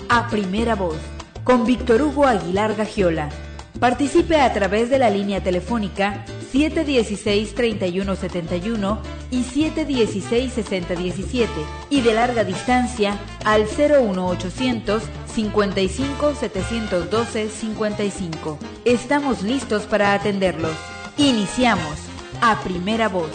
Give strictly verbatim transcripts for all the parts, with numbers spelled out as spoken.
A Primera Voz, con Víctor Hugo Aguilar Gagiola. Participe a través de la línea telefónica siete uno seis, tres uno siete uno y siete uno seis, seis cero uno siete y de larga distancia al cero uno ochocientos, cincuenta y cinco, setecientos doce, cincuenta y cinco. Estamos listos para atenderlos. Iniciamos A Primera Voz.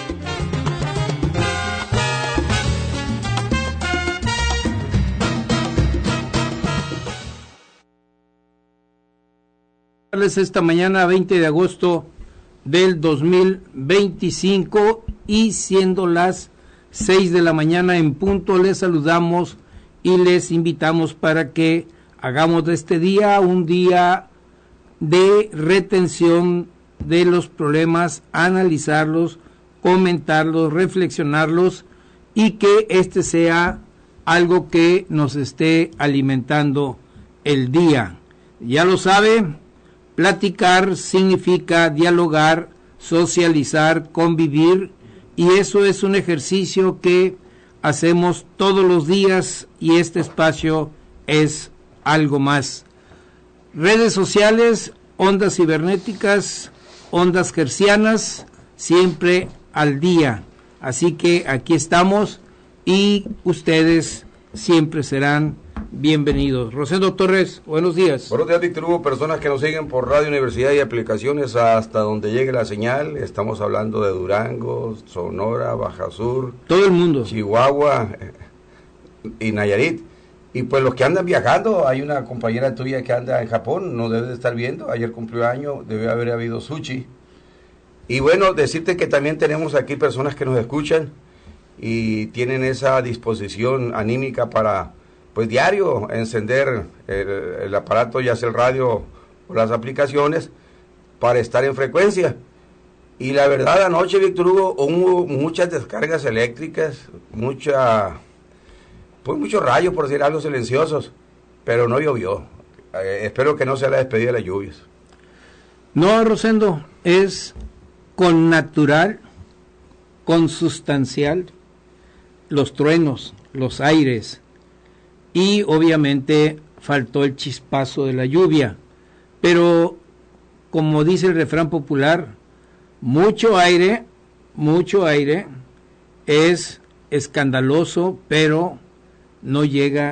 Esta mañana veinte de agosto del dos mil veinticinco y siendo las seis de la mañana en punto, les saludamos y les invitamos para que hagamos de este día un día de retención de los problemas, analizarlos, comentarlos, reflexionarlos y que este sea algo que nos esté alimentando el día. Ya lo sabe, platicar significa dialogar, socializar, convivir, y eso es un ejercicio que hacemos todos los días y este espacio es algo más. Redes sociales, ondas cibernéticas, ondas hercianas, siempre al día. Así que aquí estamos y ustedes siempre serán bienvenidos. Rosendo Torres, buenos días. Buenos días, Víctor Hugo, personas que nos siguen por Radio Universidad y aplicaciones hasta donde llegue la señal. Estamos hablando de Durango, Sonora, Baja Sur, todo el mundo, Chihuahua y Nayarit. Y pues los que andan viajando, hay una compañera tuya que anda en Japón, nos debe de estar viendo, ayer cumplió año, debe haber habido sushi. Y bueno, decirte que también tenemos aquí personas que nos escuchan y tienen esa disposición anímica para, pues diario, encender el, el aparato, ya sea el radio o las aplicaciones, para estar en frecuencia. Y la verdad, anoche, Víctor Hugo, hubo muchas descargas eléctricas, mucha, pues muchos rayos, por decir algo, silenciosos, pero no llovió. Eh, espero que no sea la despedida de las lluvias. No, Rosendo, es con natural, consustancial, los truenos, los aires, y obviamente faltó el chispazo de la lluvia, pero como dice el refrán popular, mucho aire, mucho aire es escandaloso, pero no llega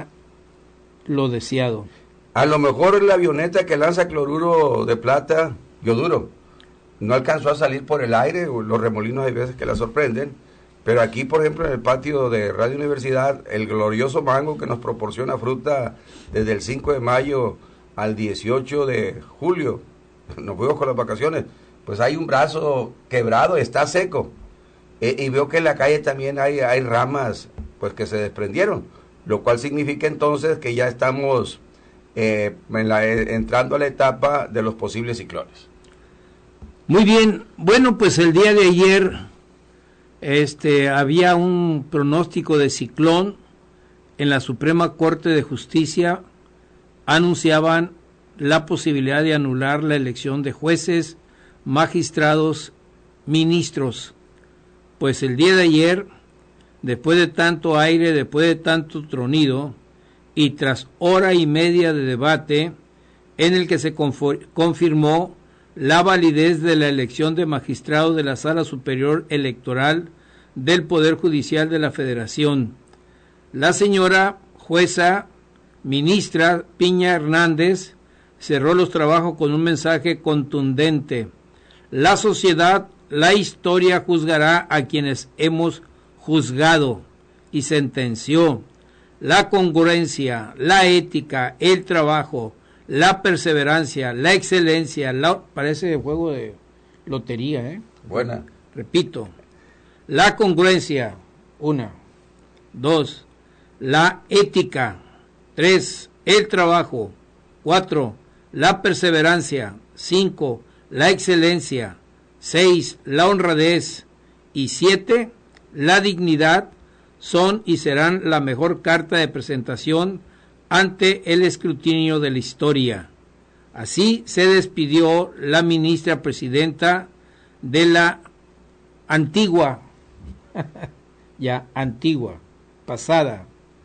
lo deseado. A lo mejor la avioneta que lanza cloruro de plata, yoduro, no alcanzó a salir por el aire, los remolinos hay veces que la sorprenden. Pero aquí, por ejemplo, en el patio de Radio Universidad, el glorioso mango que nos proporciona fruta desde el cinco de mayo al dieciocho de julio, nos fuimos con las vacaciones, pues hay un brazo quebrado, está seco. E, y veo que en la calle también hay, hay ramas pues que se desprendieron, lo cual significa entonces que ya estamos eh, en la, entrando a la etapa de los posibles ciclones. Muy bien, bueno, pues el día de ayer Este, había un pronóstico de ciclón. En la Suprema Corte de Justicia anunciaban la posibilidad de anular la elección de jueces, magistrados, ministros. Pues el día de ayer, después de tanto aire, después de tanto tronido, y tras hora y media de debate, en el que se confirmó la validez de la elección de magistrados de la Sala Superior Electoral del Poder Judicial de la Federación. La señora jueza ministra Piña Hernández cerró los trabajos con un mensaje contundente. La sociedad, la historia juzgará a quienes hemos juzgado, y sentenció: la congruencia, la ética, el trabajo, la perseverancia, la excelencia, la, parece juego de lotería, ¿eh? Buena. Repito, la congruencia, una. Dos, la ética. Tres, el trabajo. Cuatro, la perseverancia. Cinco, la excelencia. Seis, la honradez. Y siete, la dignidad, son y serán la mejor carta de presentación ante el escrutinio de la historia. Así se despidió la ministra presidenta de la antigua, ya antigua, pasada,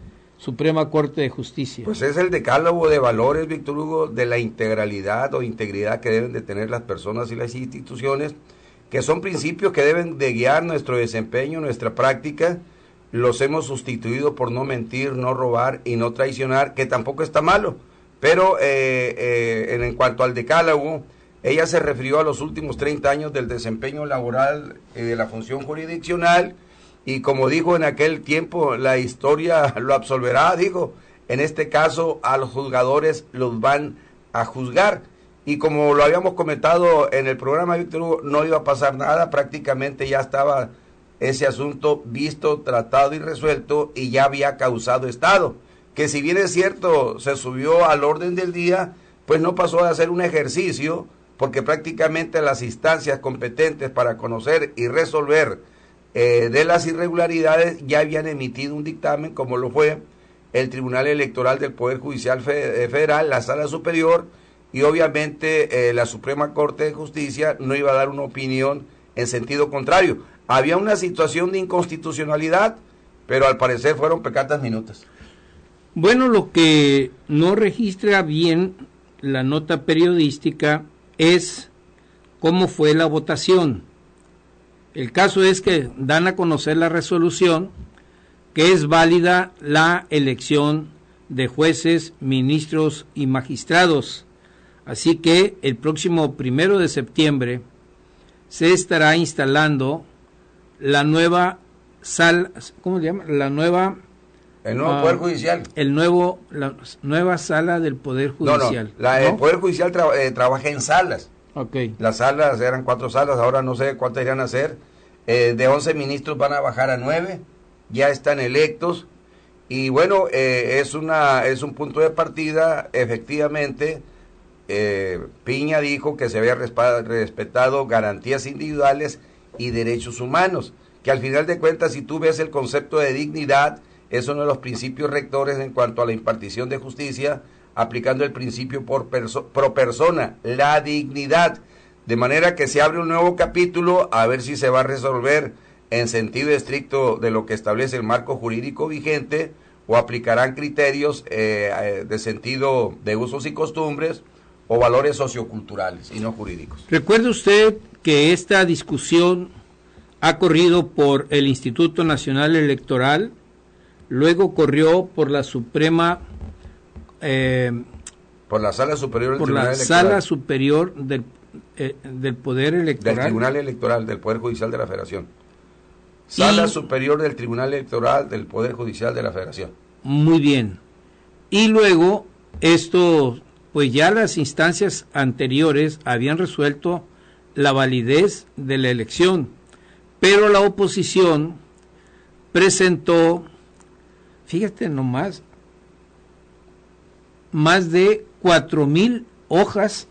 Suprema Corte de Justicia? Pues es el decálogo de valores, Víctor Hugo, de la integralidad o integridad que deben de tener las personas y las instituciones, que son principios que deben de guiar nuestro desempeño, nuestra práctica. Los hemos sustituido por no mentir, no robar y no traicionar, que tampoco está malo. Pero eh, eh, en, en cuanto al decálogo, ella se refirió a los últimos treinta años del desempeño laboral y de la función jurisdiccional, y como dijo en aquel tiempo, la historia lo absolverá, dijo, en este caso a los juzgadores los van a juzgar, y como lo habíamos comentado en el programa, Víctor Hugo, no iba a pasar nada, prácticamente ya estaba ese asunto visto, tratado y resuelto, y ya había causado estado, que si bien es cierto, se subió al orden del día, pues no pasó a ser un ejercicio, porque prácticamente las instancias competentes para conocer y resolver eh, de las irregularidades ya habían emitido un dictamen, como lo fue el Tribunal Electoral del Poder Judicial Federal, la Sala Superior, y obviamente eh, la Suprema Corte de Justicia no iba a dar una opinión en sentido contrario. Había una situación de inconstitucionalidad, pero al parecer fueron pecatas minutas. Bueno, lo que no registra bien la nota periodística es cómo fue la votación. El caso es que dan a conocer la resolución que es válida la elección de jueces, ministros y magistrados. Así que el próximo primero de septiembre se estará instalando la nueva sala, ¿cómo se llama? La nueva El nuevo uh, Poder Judicial. El nuevo, la nueva sala del Poder Judicial. No, no, la, ¿no? El Poder Judicial tra eh, trabaja en salas. Okay. Las salas eran cuatro salas, ahora no sé cuántas irán a ser. Eh, de once ministros van a bajar a nueve, ya están electos. Y bueno, eh, es, una, es un punto de partida, efectivamente. Eh, Piña dijo que se había respetado garantías individuales y derechos humanos, que al final de cuentas, si tú ves el concepto de dignidad, es uno de los principios rectores en cuanto a la impartición de justicia, aplicando el principio por perso pro persona, la dignidad, de manera que se abre un nuevo capítulo a ver si se va a resolver en sentido estricto de lo que establece el marco jurídico vigente, o aplicarán criterios eh, de sentido de usos y costumbres o valores socioculturales y no jurídicos. Recuerde usted que esta discusión ha corrido por el Instituto Nacional Electoral, luego corrió por la Suprema, eh, por la Sala Superior del por Tribunal la Electoral. Sala Superior del, eh, del Poder Electoral. Del Tribunal Electoral del Poder Judicial de la Federación. Sala y, Superior del Tribunal Electoral del Poder Judicial de la Federación. Muy bien. Y luego, esto, pues ya las instancias anteriores habían resuelto la validez de la elección, pero la oposición presentó, fíjate nomás, más de cuatro mil hojas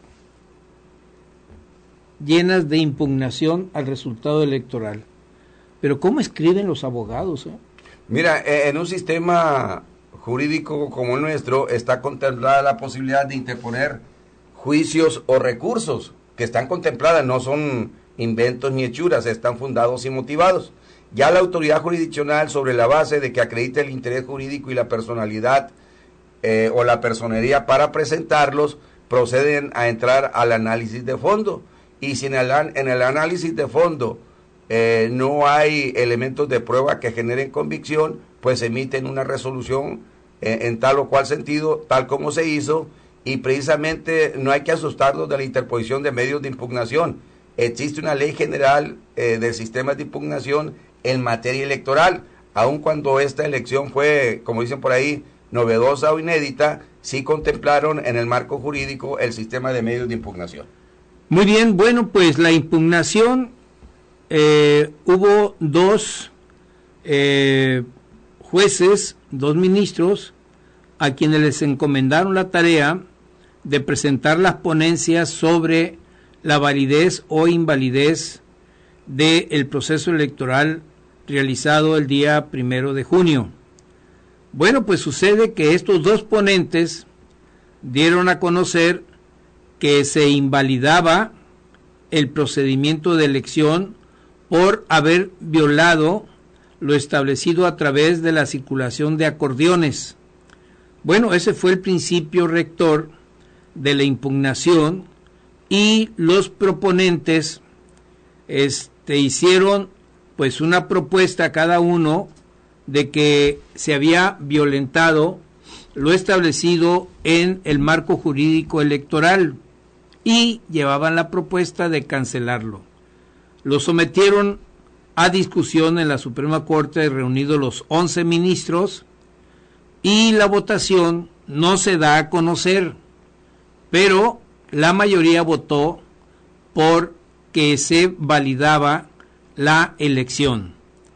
llenas de impugnación al resultado electoral. Pero ¿cómo escriben los abogados? Eh? Mira, en un sistema jurídico como el nuestro está contemplada la posibilidad de interponer juicios o recursos que están contempladas, no son inventos ni hechuras, están fundados y motivados. Ya la autoridad jurisdiccional, sobre la base de que acredite el interés jurídico y la personalidad eh, o la personería para presentarlos, proceden a entrar al análisis de fondo. Y si en el, en el análisis de fondo eh, no hay elementos de prueba que generen convicción, pues emiten una resolución eh, en tal o cual sentido, tal como se hizo, y precisamente no hay que asustarnos de la interposición de medios de impugnación. Existe una ley general eh, de sistemas de impugnación en materia electoral, aun cuando esta elección fue, como dicen por ahí, novedosa o inédita, sí contemplaron en el marco jurídico el sistema de medios de impugnación. Muy bien, bueno, pues la impugnación, eh, hubo dos eh, jueces, dos ministros, a quienes les encomendaron la tarea de presentar las ponencias sobre la validez o invalidez del proceso electoral realizado el día primero de junio. Bueno, pues sucede que estos dos ponentes dieron a conocer que se invalidaba el procedimiento de elección por haber violado lo establecido a través de la circulación de acordeones. Bueno, ese fue el principio rector de la impugnación y los proponentes este, hicieron pues una propuesta a cada uno de que se había violentado lo establecido en el marco jurídico electoral y llevaban la propuesta de cancelarlo. Lo sometieron a discusión en la Suprema Corte, reunidos los once ministros, y la votación no se da a conocer, pero la mayoría votó por que se validaba la elección.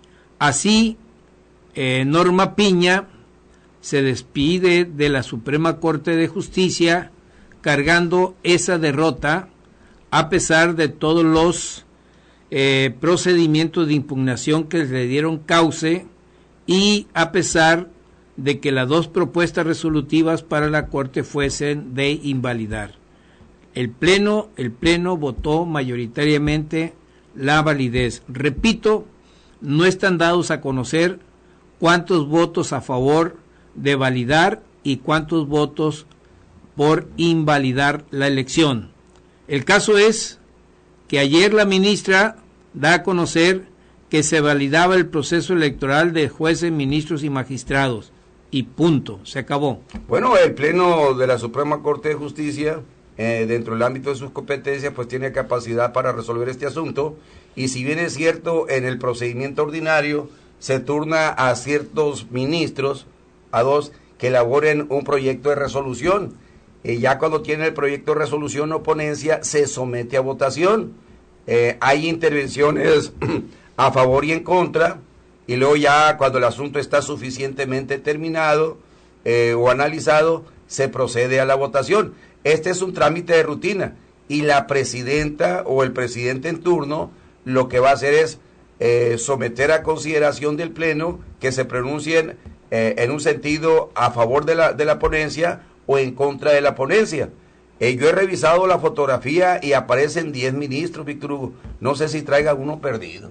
Así, eh, Norma Piña se despide de la Suprema Corte de Justicia cargando esa derrota, a pesar de todos los eh, procedimientos de impugnación que le dieron cauce y a pesar de que las dos propuestas resolutivas para la Corte fuesen de invalidar. El Pleno, el Pleno votó mayoritariamente la validez. Repito, no están dados a conocer cuántos votos a favor de validar y cuántos votos por invalidar la elección. El caso es que ayer la ministra da a conocer que se validaba el proceso electoral de jueces, ministros y magistrados. Y punto, se acabó. Bueno, el Pleno de la Suprema Corte de Justicia, eh, dentro del ámbito de sus competencias, pues tiene capacidad para resolver este asunto, y si bien es cierto, en el procedimiento ordinario se turna a ciertos ministros, a dos, que elaboren un proyecto de resolución, y ya cuando tiene el proyecto de resolución o ponencia, se somete a votación. Eh, hay intervenciones a favor y en contra, y luego ya cuando el asunto está suficientemente terminado eh, o analizado, se procede a la votación. Este es un trámite de rutina y la presidenta o el presidente en turno lo que va a hacer es eh, someter a consideración del Pleno que se pronuncien eh, en un sentido a favor de la, de la ponencia o en contra de la ponencia. Eh, yo he revisado la fotografía y aparecen diez ministros, Víctor Hugo. No sé si traiga uno perdido.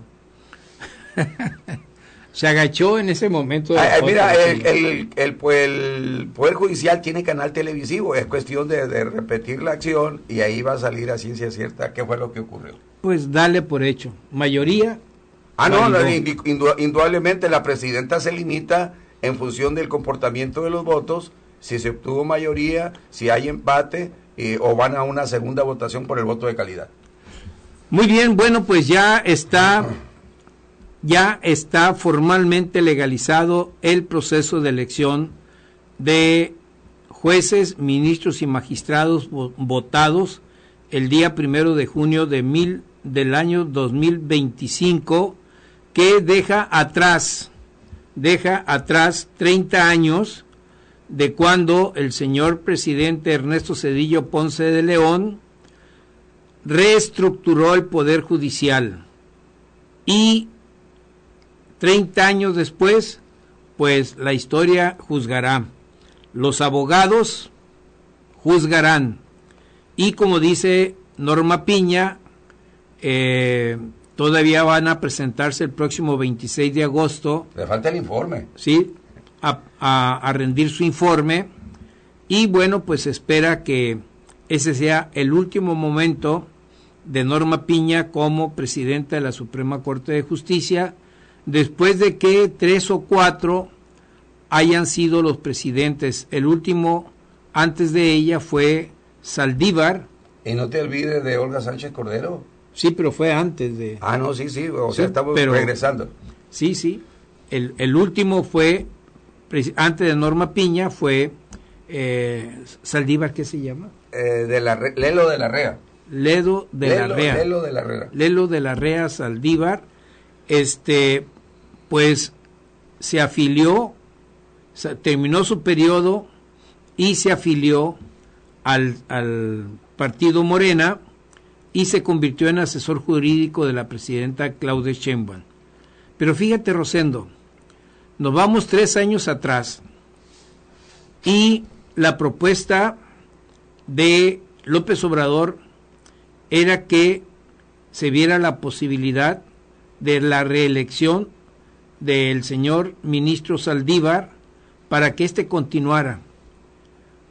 Se agachó en ese momento. Ay, mira, el, el, el, el, el Poder Judicial tiene canal televisivo, es cuestión de, de repetir la acción y ahí va a salir a ciencia cierta qué fue lo que ocurrió. Pues dale por hecho, mayoría. Ah, no, no indudablemente la presidenta se limita en función del comportamiento de los votos, si se obtuvo mayoría, si hay empate eh, o van a una segunda votación por el voto de calidad. Muy bien, bueno, pues ya está... ya está formalmente legalizado el proceso de elección de jueces, ministros y magistrados votados el día primero de junio de mil, del año dos mil veinticinco, que deja atrás, deja atrás treinta años de cuando el señor presidente Ernesto Zedillo Ponce de León reestructuró el Poder Judicial y treinta años después, pues la historia juzgará. Los abogados juzgarán. Y como dice Norma Piña, eh, todavía van a presentarse el próximo veintiséis de agosto. Le falta el informe. Sí, a, a, a rendir su informe. Y bueno, pues espera que ese sea el último momento de Norma Piña como presidenta de la Suprema Corte de Justicia, después de que tres o cuatro hayan sido los presidentes. El último antes de ella fue Saldívar. Y no te olvides de Olga Sánchez Cordero. Sí, pero fue antes de... Ah, no, sí, sí, o sí, sea, estamos pero, regresando. Sí, sí. El, el último fue, antes de Norma Piña, fue eh, Saldívar, ¿qué se llama? Eh, de la Re, Lelo de la Rea. Ledo de Lelo, la Rea. Lelo de la Rea. Lelo de la Rea Saldívar. Este, pues se afilió, terminó su periodo y se afilió al, al partido Morena y se convirtió en asesor jurídico de la presidenta Claudia Sheinbaum. Pero fíjate, Rosendo, nos vamos tres años atrás y la propuesta de López Obrador era que se viera la posibilidad de la reelección del señor ministro Saldívar para que éste continuara.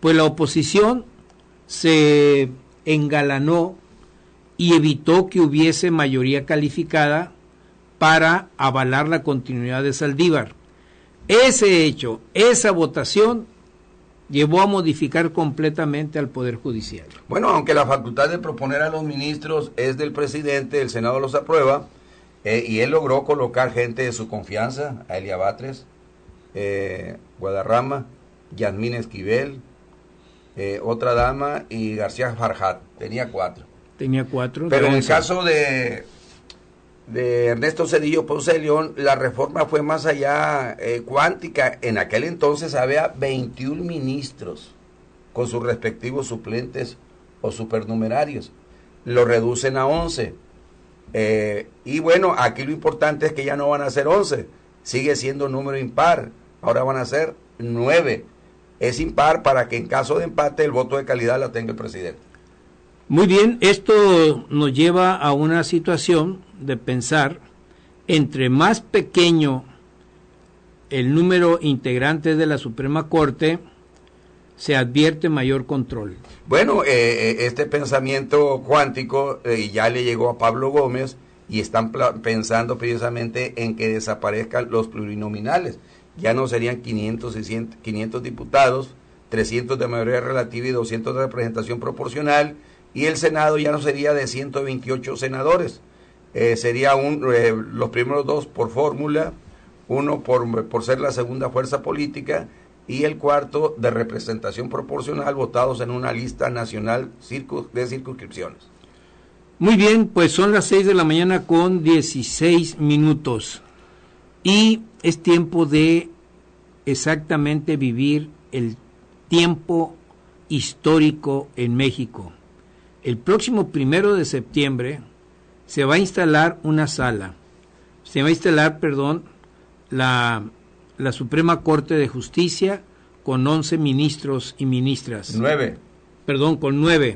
pues la oposición se engalanó y evitó que hubiese mayoría calificada para avalar la continuidad de Saldívar. Ese hecho, esa votación, llevó a modificar completamente al Poder Judicial. Bueno, aunque la facultad de proponer a los ministros es del presidente, el Senado los aprueba, eh, y él logró colocar gente de su confianza, a Elia Batres, eh, Guadarrama, Yasmín Esquivel, eh, otra dama, y García Farjat. Tenía cuatro. Tenía cuatro. Pero en el caso de, de Ernesto Zedillo Ponce de León, la reforma fue más allá, eh, cuántica. En aquel entonces había veintiún ministros con sus respectivos suplentes o supernumerarios. Lo reducen a once. Eh, y bueno, aquí lo importante es que ya no van a ser once, sigue siendo número impar, ahora van a ser nueve. Es impar para que en caso de empate el voto de calidad la tenga el presidente. Muy bien, esto nos lleva a una situación de pensar, entre más pequeño el número integrante de la Suprema Corte, se advierte mayor control. Bueno, eh, este pensamiento cuántico eh, ya le llegó a Pablo Gómez y están pensando precisamente en que desaparezcan los plurinominales. Ya no serían quinientos, seiscientos, quinientos diputados, trescientos de mayoría relativa y doscientos de representación proporcional, y el Senado ya no sería de ciento veintiocho senadores. Eh, sería un, eh, los primeros dos por fórmula, uno por, por ser la segunda fuerza política, y el cuarto de representación proporcional, votados en una lista nacional circun, de circunscripciones. Muy bien, pues son las seis de la mañana con dieciséis minutos y es tiempo de exactamente vivir el tiempo histórico en México. El próximo primero de septiembre se va a instalar una sala, se va a instalar, perdón, la... la Suprema Corte de Justicia con once ministros y ministras. Nueve. Perdón, con nueve.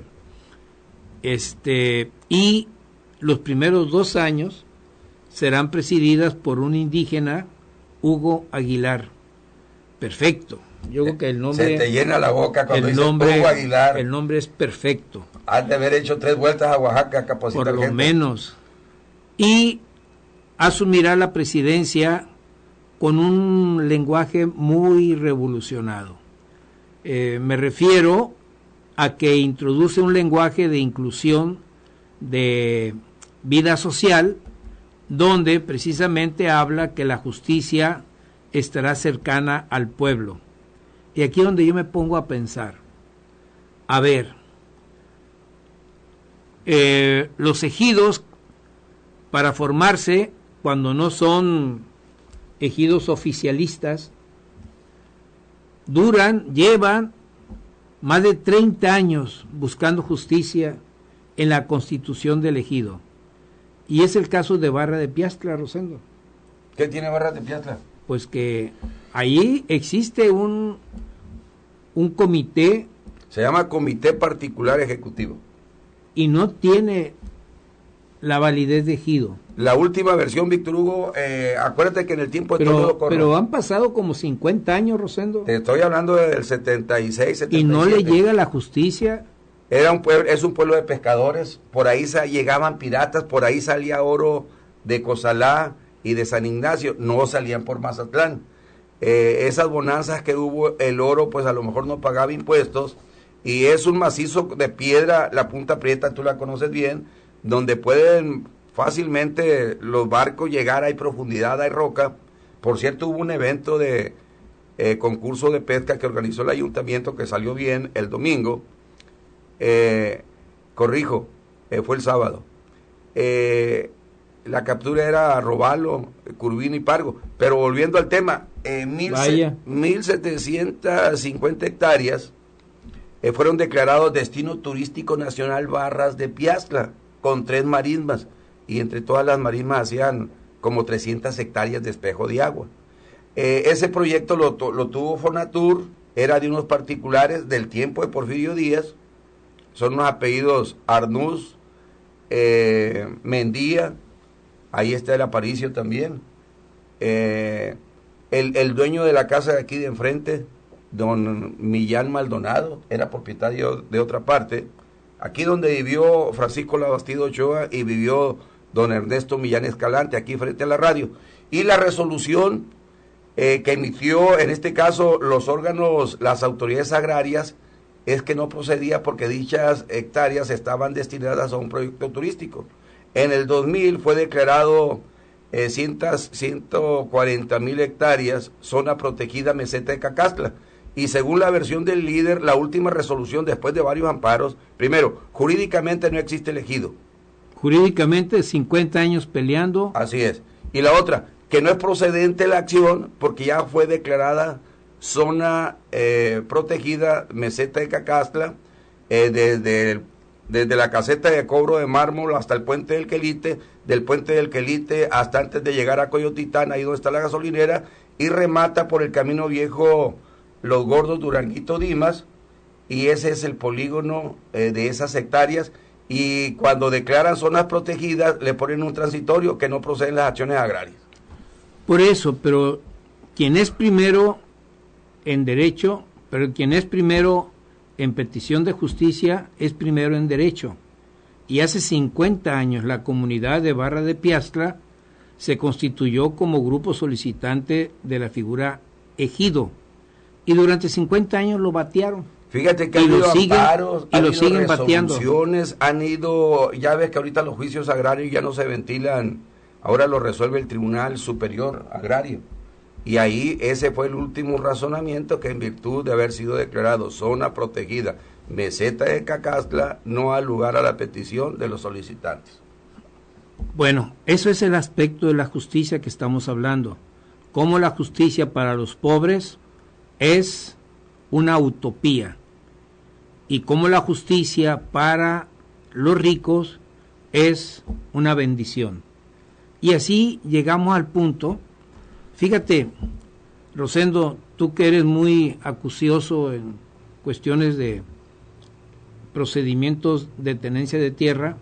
Este, y los primeros dos años serán presididas por un indígena, Hugo Aguilar. Perfecto. Yo creo que el nombre... Se te llena la boca cuando el dices nombre, Hugo Aguilar. El nombre es perfecto. Has de haber hecho tres vueltas a Oaxaca a capacitar Por lo gente. menos. Y asumirá la presidencia con un lenguaje muy revolucionado. Eh, me refiero a que introduce un lenguaje de inclusión, de vida social, donde precisamente habla que la justicia estará cercana al pueblo. Y aquí es donde yo me pongo a pensar, a ver, eh, los ejidos, para formarse, cuando no son ejidos oficialistas, duran, llevan más de treinta años buscando justicia en la constitución del ejido. Y es el caso de Barra de Piastla, Rosendo. ¿Qué tiene Barra de Piastla? Pues que ahí existe un, un comité. Se llama Comité Particular Ejecutivo. Y no tiene la validez de ejido. La última versión, Víctor Hugo, eh, acuérdate que en el tiempo de pero, todo corro, pero han pasado como cincuenta años, Rosendo. Te estoy hablando del setenta y seis, setenta y siete. Y no le llega la justicia. Era un pueblo, es un pueblo de pescadores, por ahí sa- llegaban piratas, por ahí salía oro de Cozalá y de San Ignacio, no salían por Mazatlán. Eh, esas bonanzas que hubo, el oro pues a lo mejor no pagaba impuestos, y es un macizo de piedra, la Punta Prieta, tú la conoces bien, donde pueden fácilmente los barcos llegar, hay profundidad, hay roca. Por cierto, hubo un evento de eh, concurso de pesca que organizó el ayuntamiento que salió bien el domingo. Eh, corrijo, eh, fue el sábado. Eh, la captura era Robalo, Curvino y Pargo. Pero volviendo al tema, eh, mil, mil setecientas cincuenta hectáreas eh, fueron declarados Destino Turístico Nacional Barras de Piastla, con tres marismas, y entre todas las marismas hacían como trescientas hectáreas de espejo de agua. Eh, ese proyecto lo, lo tuvo Fonatur, era de unos particulares del tiempo de Porfirio Díaz, son unos apellidos Arnús, eh, Mendía, ahí está el Aparicio también, eh, el, el dueño de la casa de aquí de enfrente, don Millán Maldonado, era propietario de otra parte, aquí donde vivió Francisco Labastida Ochoa y vivió don Ernesto Millán Escalante, aquí frente a la radio, y la resolución eh, que emitió en este caso los órganos, las autoridades agrarias, es que no procedía porque dichas hectáreas estaban destinadas a un proyecto turístico. En el dos mil fue declarado eh, ciento cuarenta mil hectáreas, zona protegida meseta de Cacastla. Y según la versión del líder, la última resolución después de varios amparos, primero, jurídicamente no existe el ejido. Jurídicamente cincuenta años peleando. Así es. Y la otra, que no es procedente la acción porque ya fue declarada zona eh, protegida, meseta de Cacastla, eh, desde, desde la caseta de cobro de mármol hasta el puente del Quelite, del puente del Quelite hasta antes de llegar a Coyotitán, ahí donde está la gasolinera, y remata por el camino viejo Los Gordos Duranguito Dimas, y ese es el polígono eh, de esas hectáreas, y cuando declaran zonas protegidas le ponen un transitorio que no proceden las acciones agrarias. Por eso, pero quien es primero en derecho, pero quien es primero en petición de justicia es primero en derecho. Y hace cincuenta años la comunidad de Barra de Piastla se constituyó como grupo solicitante de la figura ejido, y durante cincuenta años lo batearon. Fíjate que y han lo ido siguen, amparos, y han lo ido siguen bateando. resoluciones, han ido, ya ves que ahorita los juicios agrarios ya no se ventilan, ahora lo resuelve el Tribunal Superior Agrario. Y ahí ese fue el último razonamiento, que en virtud de haber sido declarado zona protegida meseta de Cacastla, no ha lugar a la petición de los solicitantes. Bueno, eso es el aspecto de la justicia que estamos hablando. Cómo la justicia para los pobres es una utopía y cómo la justicia para los ricos es una bendición. Y así llegamos al punto. Fíjate, Rosendo, tú que eres muy acucioso en cuestiones de procedimientos de tenencia de tierra,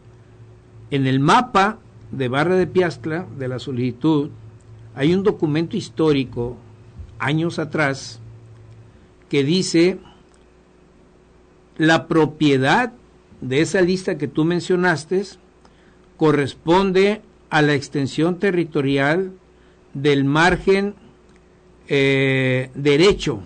en el mapa de Barra de Piastla, de la solicitud, hay un documento histórico, años atrás, que dice la propiedad de esa lista que tú mencionaste corresponde a la extensión territorial del margen eh, derecho,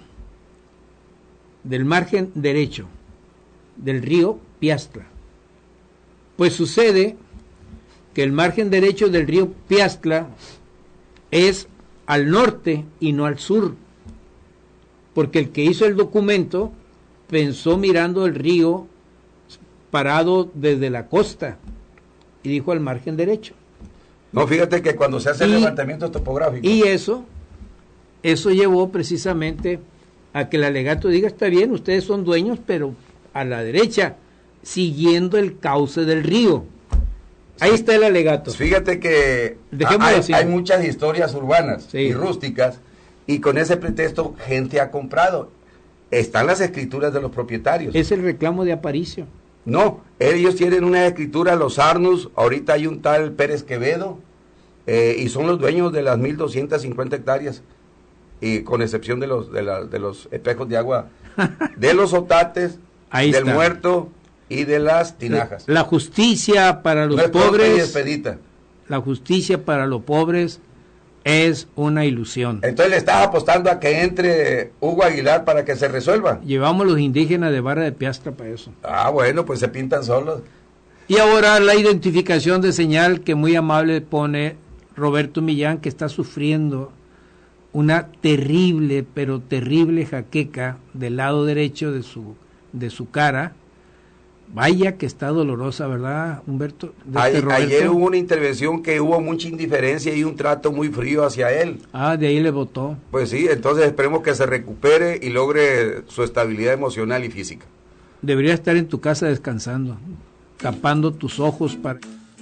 del margen derecho del río Piastla. Pues sucede que el margen derecho del río Piastla es al norte y no al sur, porque el que hizo el documento pensó mirando el río parado desde la costa y dijo al margen derecho. No, fíjate que cuando se hace y, el levantamiento topográfico. Y eso, eso llevó precisamente a que el alegato diga, está bien, ustedes son dueños, pero a la derecha, siguiendo el cauce del río. Ahí sí. Está el alegato. Fíjate que hay, hay muchas historias urbanas sí. y rústicas, y con ese pretexto gente ha comprado. Están las escrituras de los propietarios. Es el reclamo de Aparicio. No, ellos tienen una escritura, los Arnus, ahorita hay un tal Pérez Quevedo, eh, y son los dueños de las mil doscientas cincuenta hectáreas, y con excepción de los de, la, de los espejos de agua, de los otates, Ahí del está. Muerto y de las tinajas. La justicia para los no pobres, la justicia para los pobres es una ilusión. Entonces le estás apostando a que entre Hugo Aguilar para que se resuelva. Llevamos los indígenas de Barra de Piastla para eso. Ah, bueno, pues se pintan solos. Y ahora la identificación de señal que muy amable pone Roberto Millán, que está sufriendo una terrible, pero terrible jaqueca del lado derecho de su, de su cara. Vaya que está dolorosa, ¿verdad, Humberto? De Ay, este ayer hubo una intervención que hubo mucha indiferencia y un trato muy frío hacia él. Ah, de ahí le votó. Pues sí, entonces esperemos que se recupere y logre su estabilidad emocional y física. Debería estar en tu casa descansando, tapando tus ojos para...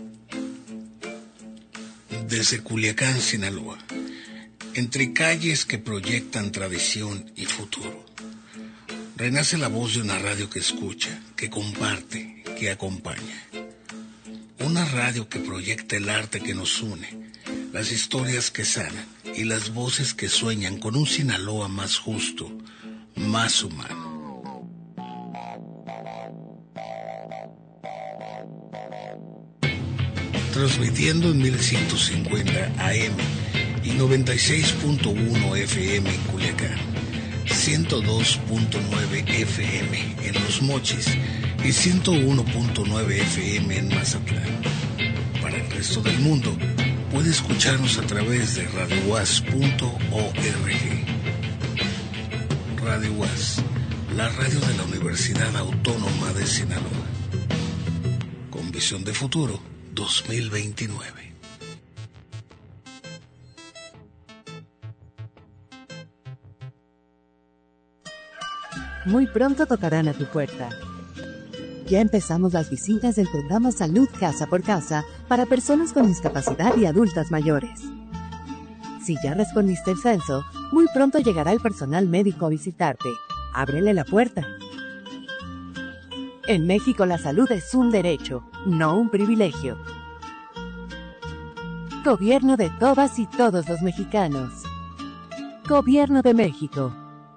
Desde Culiacán, Sinaloa, entre calles que proyectan tradición y futuro, renace la voz de una radio que escucha, que comparte, que acompaña. Una radio que proyecta el arte que nos une, las historias que sanan y las voces que sueñan con un Sinaloa más justo, más humano. Transmitiendo en mil ciento cincuenta A M y noventa y seis punto uno F M en Culiacán, ciento dos punto nueve F M en Los Mochis y ciento uno punto nueve F M en Mazatlán. Para el resto del mundo, puede escucharnos a través de radio u a s punto org. Radio U A S, la radio de la Universidad Autónoma de Sinaloa. Con visión de futuro dos mil veintinueve. Muy pronto tocarán a tu puerta. Ya empezamos las visitas del programa Salud Casa por Casa para personas con discapacidad y adultas mayores. Si ya respondiste el censo, muy pronto llegará el personal médico a visitarte. Ábrele la puerta. En México la salud es un derecho, no un privilegio. Gobierno de todas y todos los mexicanos. Gobierno de México.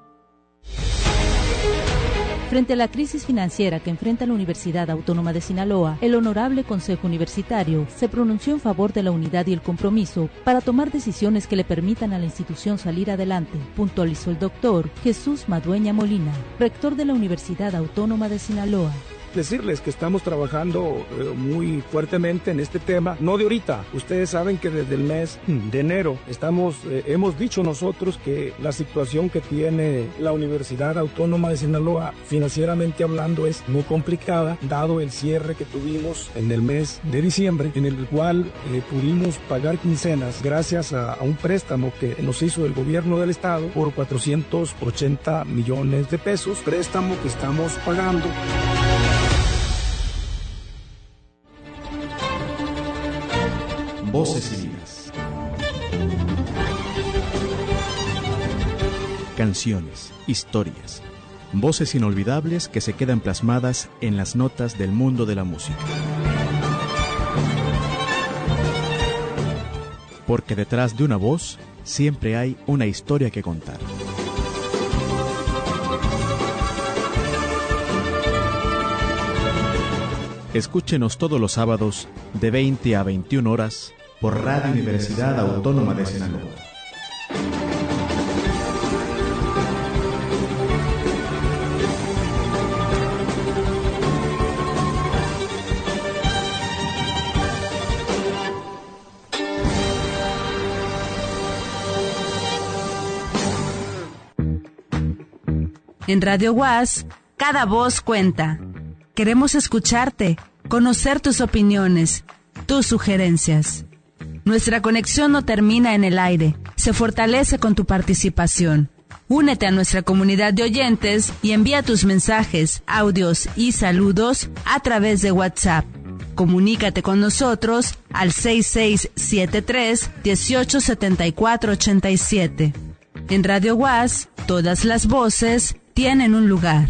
Frente a la crisis financiera que enfrenta la Universidad Autónoma de Sinaloa, el Honorable Consejo Universitario se pronunció en favor de la unidad y el compromiso para tomar decisiones que le permitan a la institución salir adelante, puntualizó el doctor Jesús Madueña Molina, rector de la Universidad Autónoma de Sinaloa. Decirles que estamos trabajando eh, muy fuertemente en este tema, no de ahorita. Ustedes saben que desde el mes de enero estamos, eh, hemos dicho nosotros que la situación que tiene la Universidad Autónoma de Sinaloa, financieramente hablando, es muy complicada, dado el cierre que tuvimos en el mes de diciembre, en el cual eh, pudimos pagar quincenas gracias a, a un préstamo que nos hizo el gobierno del estado por cuatrocientos ochenta millones de pesos, préstamo que estamos pagando. Voces y vidas. Canciones, historias, voces inolvidables que se quedan plasmadas en las notas del mundo de la música. Porque detrás de una voz siempre hay una historia que contar. Escúchenos todos los sábados de veinte a veintiuna horas por Radio Universidad Autónoma de Sinaloa. En Radio U A S, cada voz cuenta. Queremos escucharte, conocer tus opiniones, tus sugerencias. Nuestra conexión no termina en el aire, se fortalece con tu participación. Únete a nuestra comunidad de oyentes y envía tus mensajes, audios y saludos a través de WhatsApp. Comunícate con nosotros al seis seis siete tres, uno ocho siete cuatro ocho siete. En Radio U A S, todas las voces tienen un lugar.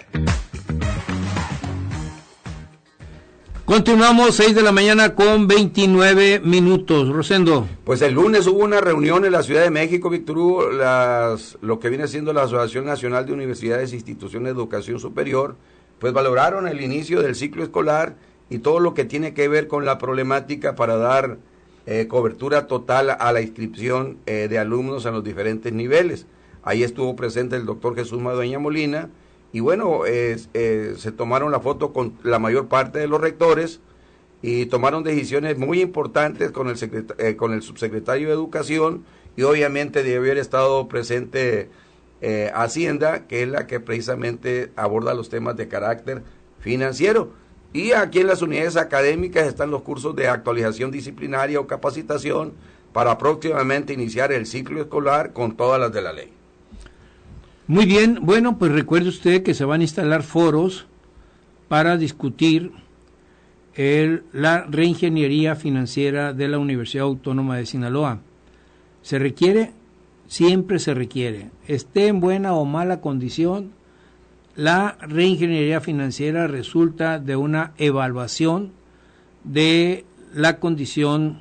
Continuamos, seis de la mañana con veintinueve minutos. Rosendo. Pues el lunes hubo una reunión en la Ciudad de México, Víctor Hugo, las, lo que viene siendo la Asociación Nacional de Universidades e Instituciones de Educación Superior, pues valoraron el inicio del ciclo escolar y todo lo que tiene que ver con la problemática para dar eh, cobertura total a la inscripción eh, de alumnos en los diferentes niveles. Ahí estuvo presente el doctor Jesús Madueña Molina, y bueno, eh, eh, se tomaron la foto con la mayor parte de los rectores y tomaron decisiones muy importantes con el, secreta- eh, con el subsecretario de Educación, y obviamente debe haber estado presente eh, Hacienda, que es la que precisamente aborda los temas de carácter financiero. Y aquí en las unidades académicas están los cursos de actualización disciplinaria o capacitación para próximamente iniciar el ciclo escolar con todas las de la ley. Muy bien, bueno, pues recuerde usted que se van a instalar foros para discutir el, la reingeniería financiera de la Universidad Autónoma de Sinaloa. ¿Se requiere? Siempre se requiere. Esté en buena o mala condición, la reingeniería financiera resulta de una evaluación de la condición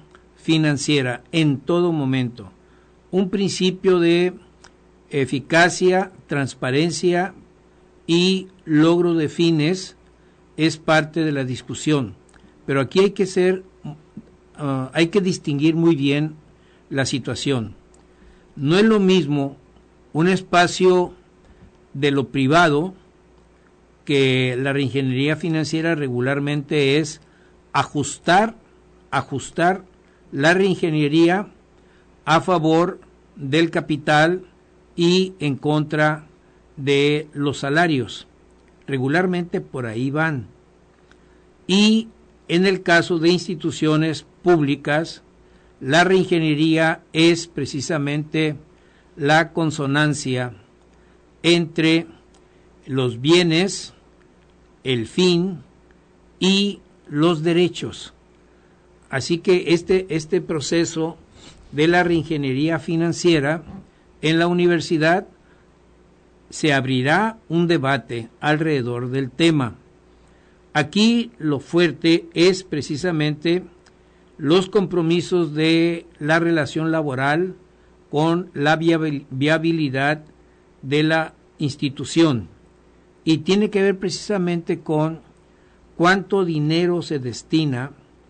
financiera en todo momento. Un principio de eficacia, transparencia y logro de fines es parte de la discusión, pero aquí hay que ser, uh, hay que distinguir muy bien la situación. No es lo mismo un espacio de lo privado, que la reingeniería financiera regularmente es ajustar, ajustar la reingeniería a favor del capital y en contra de los salarios. Regularmente por ahí van. Y en el caso de instituciones públicas, la reingeniería es precisamente la consonancia entre los bienes, el fin y los derechos. Así que este, este proceso de la reingeniería financiera en la universidad se abrirá un debate alrededor del tema. Aquí lo fuerte es precisamente los compromisos de la relación laboral con la viabilidad de la institución, y tiene que ver precisamente con cuánto dinero se destina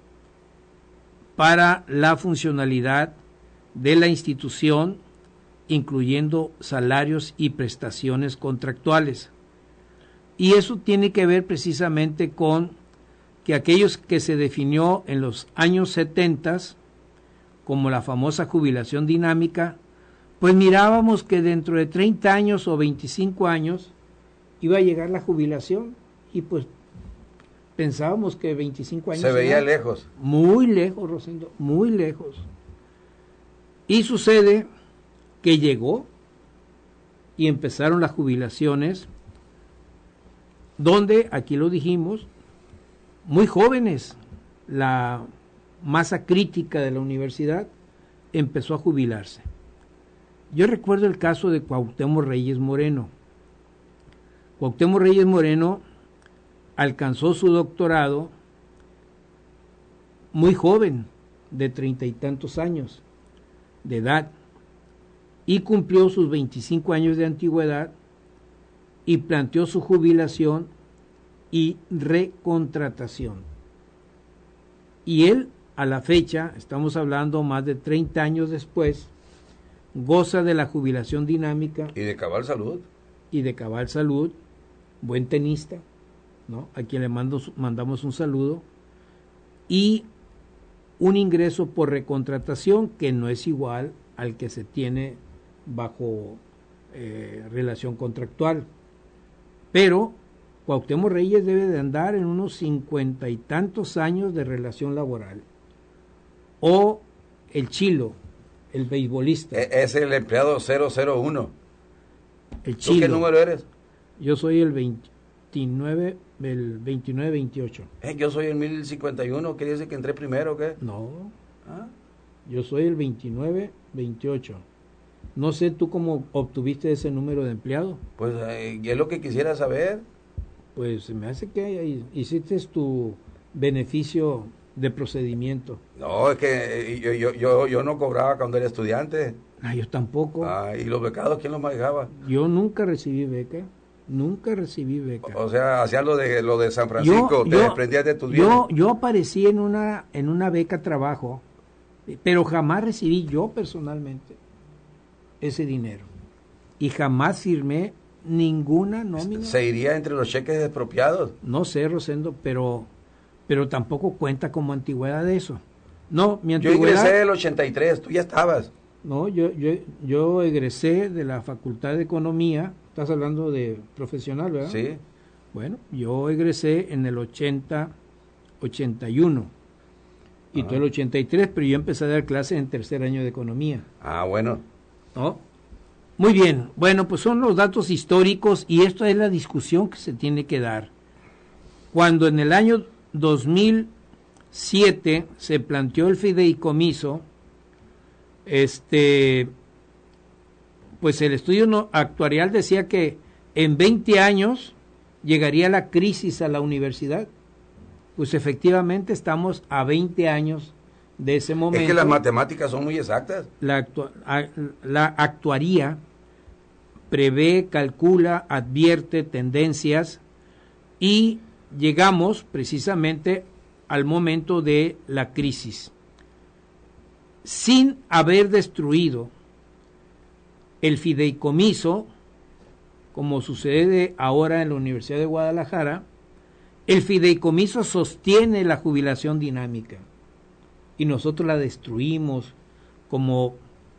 para la funcionalidad de la institución, incluyendo salarios y prestaciones contractuales. Y eso tiene que ver precisamente con que aquellos que se definió en los años setenta, como la famosa jubilación dinámica, pues mirábamos que dentro de treinta años o veinticinco años iba a llegar la jubilación, y pues pensábamos que veinticinco años se veía lejos. Muy lejos, Rosendo, muy lejos. Y sucede que llegó y empezaron las jubilaciones, donde, aquí lo dijimos, muy jóvenes, la masa crítica de la universidad empezó a jubilarse. Yo recuerdo el caso de Cuauhtémoc Reyes Moreno. Cuauhtémoc Reyes Moreno alcanzó su doctorado muy joven, de treinta y tantos años de edad, y cumplió sus veinticinco años de antigüedad y planteó su jubilación y recontratación. Y él, a la fecha, estamos hablando más de treinta años después, goza de la jubilación dinámica. Y de cabal salud. Y de cabal salud, buen tenista, ¿no? A quien le mando, mandamos un saludo, y un ingreso por recontratación que no es igual al que se tiene bajo eh, relación contractual. Pero Cuauhtémoc Reyes debe de andar en unos cincuenta y tantos años de relación laboral. O el Chilo, el beisbolista. Es el empleado cero cero uno. El Chilo. ¿Tú qué número eres? Yo soy el veintinueve, el veintinueve veintiocho. Eh, yo soy el mil cincuenta y uno, ¿qué dice que entré primero o qué? No, ¿Ah? Yo soy el veintinueve veintiocho. No sé tú cómo obtuviste ese número de empleado. Pues eh, es lo que quisiera saber. Pues me hace que hiciste tu beneficio de procedimiento. No, es que eh, yo, yo, yo, yo no cobraba cuando era estudiante. Ah, yo tampoco. Ah, ¿y los becados quién los manejaba? Yo nunca recibí beca. Nunca recibí beca. O sea, hacías lo de lo de San Francisco, yo, te yo, desprendías de tus bienes. Yo, yo aparecí en una, en una beca trabajo, pero jamás recibí yo personalmente ese dinero. Y jamás firmé ninguna nómina. ¿Se iría entre los cheques expropiados? No sé, Rosendo, pero, pero tampoco cuenta como antigüedad de eso. No, mi antigüedad... Yo ingresé en el ochenta y tres, tú ya estabas. No, yo, yo, yo egresé de la Facultad de Economía. Estás hablando de profesional, ¿verdad? Sí. Bueno, yo egresé en el ochenta, ochenta y uno. Y tú el ochenta y tres, pero yo empecé a dar clases en tercer año de Economía. Ah, bueno. ¿No? Muy bien. Bueno, pues son los datos históricos y esto es la discusión que se tiene que dar. Cuando en el año dos mil siete se planteó el fideicomiso, este... pues el estudio no, actuarial decía que en veinte años llegaría la crisis a la universidad. Pues efectivamente estamos a veinte años de ese momento. Es que las matemáticas son muy exactas. La, actua, la actuaría prevé, calcula, advierte tendencias y llegamos precisamente al momento de la crisis. Sin haber destruido el fideicomiso, como sucede ahora en la Universidad de Guadalajara, el fideicomiso sostiene la jubilación dinámica y nosotros la destruimos como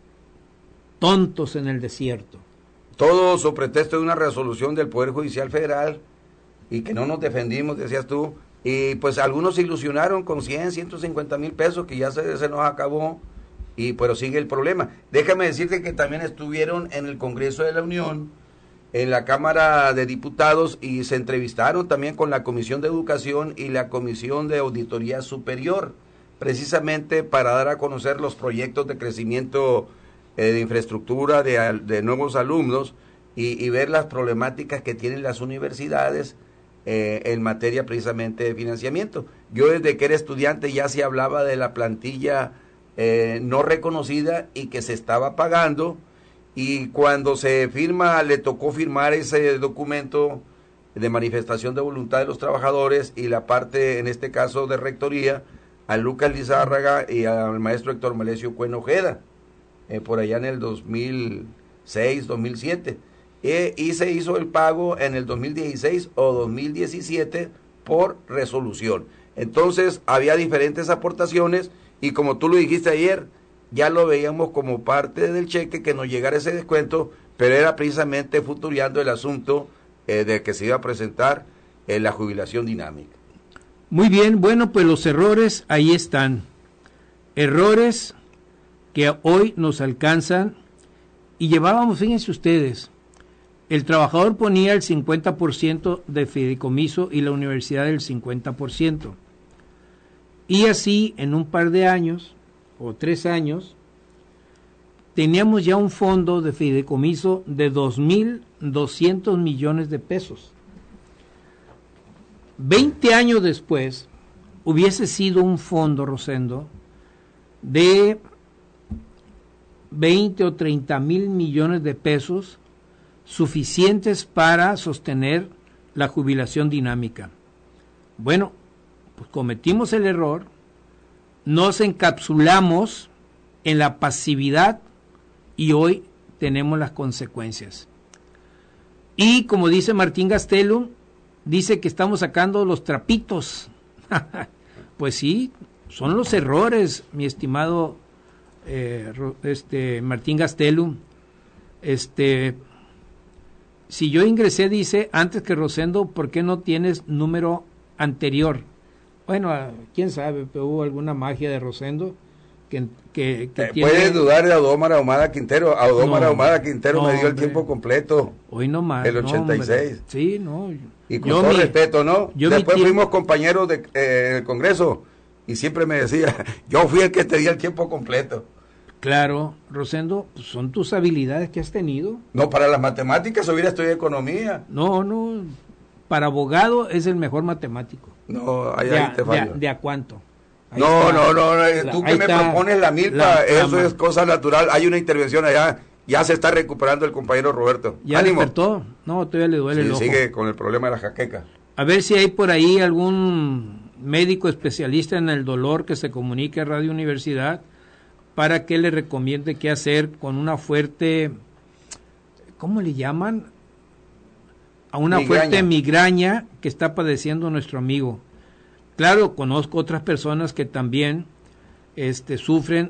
tontos en el desierto. Todo su pretexto de una resolución del Poder Judicial Federal y que no nos defendimos, decías tú, y pues algunos se ilusionaron con cien, ciento cincuenta mil pesos que ya se, se nos acabó, y pero sigue el problema. Déjame decirte que también estuvieron en el Congreso de la Unión, en la Cámara de Diputados, y se entrevistaron también con la Comisión de Educación y la Comisión de Auditoría Superior, precisamente para dar a conocer los proyectos de crecimiento eh, de infraestructura de, de nuevos alumnos y, y ver las problemáticas que tienen las universidades eh, en materia precisamente de financiamiento. Yo desde que era estudiante ya se hablaba de la plantilla eh, no reconocida y que se estaba pagando, y cuando se firma, le tocó firmar ese documento de manifestación de voluntad de los trabajadores y la parte, en este caso de rectoría, a Lucas Lizárraga y al maestro Héctor Melesio Cuen Ojeda, eh, por allá en el dos mil seis, dos mil siete, eh, y se hizo el pago en el dos mil dieciséis o dos mil diecisiete por resolución. Entonces había diferentes aportaciones y como tú lo dijiste ayer, ya lo veíamos como parte del cheque que nos llegara ese descuento, pero era precisamente futuriando el asunto eh, de que se iba a presentar eh, la jubilación dinámica. Muy bien, bueno, pues los errores ahí están. Errores que hoy nos alcanzan y llevábamos, fíjense ustedes, el trabajador ponía el cincuenta por ciento de fideicomiso y la universidad el cincuenta por ciento. Y así, en un par de años, o tres años, teníamos ya un fondo de fideicomiso de dos mil doscientos millones de pesos. Veinte años después, hubiese sido un fondo, Rosendo, de veinte o treinta mil millones de pesos, suficientes para sostener la jubilación dinámica. Bueno, pues cometimos el error, nos encapsulamos en la pasividad y hoy tenemos las consecuencias. Y como dice Martín Gastelum, dice que estamos sacando los trapitos. Pues sí, son los errores, mi estimado eh, este Martín Gastelum. Este, si yo ingresé, dice, antes que Rosendo, ¿por qué no tienes número anterior? Bueno, quién sabe, pero hubo alguna magia de Rosendo que, que, que eh, tiene... Puedes dudar de Audómar Ahumada Quintero. Audómar no, Ahumada Quintero no, me dio el hombre. tiempo completo. Hoy no más. El ochenta y seis. No, sí, no. Y con yo todo mi, respeto, ¿no? Después tiempo, fuimos compañeros de, eh, del Congreso y siempre me decía, yo fui el que te di el tiempo completo. Claro, Rosendo, pues son tus habilidades que has tenido. No, para las matemáticas hubiera estudiado economía. No, no, para abogado es el mejor matemático. No, ahí, de, ahí te fallo. De, de a cuánto. Ahí no, está, no, no, no, la, tú que me propones la milpa, la, eso la, es cosa natural. Hay una intervención allá, ya se está recuperando el compañero Roberto. ¿Ya ánimo. despertó? No, todavía le duele sí, el ojo. Sigue con el problema de la jaqueca. A ver si hay por ahí algún médico especialista en el dolor que se comunique a Radio Universidad para que le recomiende qué hacer con una fuerte, ¿cómo le llaman? A una migraña. fuerte migraña que está padeciendo nuestro amigo. Claro, conozco otras personas que también este, sufren,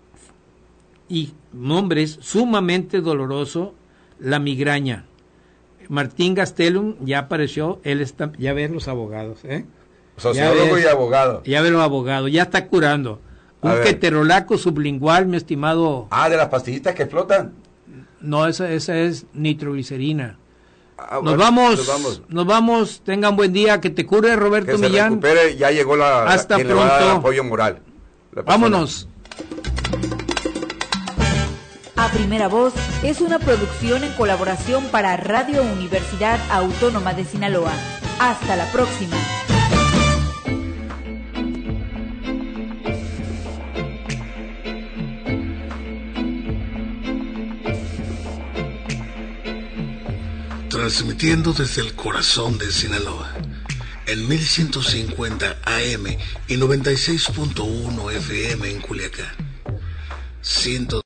y nombres sumamente doloroso, la migraña. Martín Gastelum ya apareció, él está, ya ves los abogados, ¿eh? Sociólogo ves, y abogado. Ya ves los abogados, ya está curando. Un keterolaco sublingual, mi estimado. Ah, de las pastillitas que flotan. No, esa, esa es nitroglicerina. Ah, nos, bueno, vamos, nos vamos, nos vamos, tengan buen día, que te cure Roberto que se Millán. Recupere, ya llegó la, hasta la, pronto. Le va a dar apoyo moral. Vámonos. A Primera Voz es una producción en colaboración para Radio Universidad Autónoma de Sinaloa. Hasta la próxima. transmitiendo desde el corazón de Sinaloa, en mil ciento cincuenta A M y noventa y seis punto uno F M en Culiacán. ciento